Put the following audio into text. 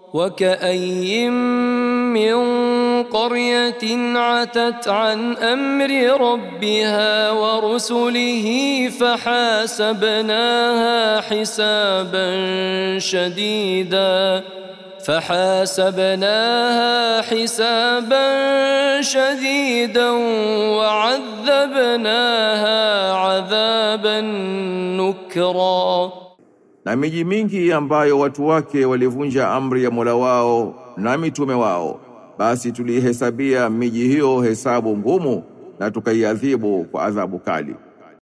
وكأي من قرية عتت عن أمر ربها ورسله فحاسبناها حسابا شديدا وعذبناها عذابا نكرا. Na miji mingi ambayo watu wake walivunja amri ya Mola wao na mitume wao, basi tulihesabia miji hiyo hesabu ngumu na tukaiadhibu kwa adhabu kali.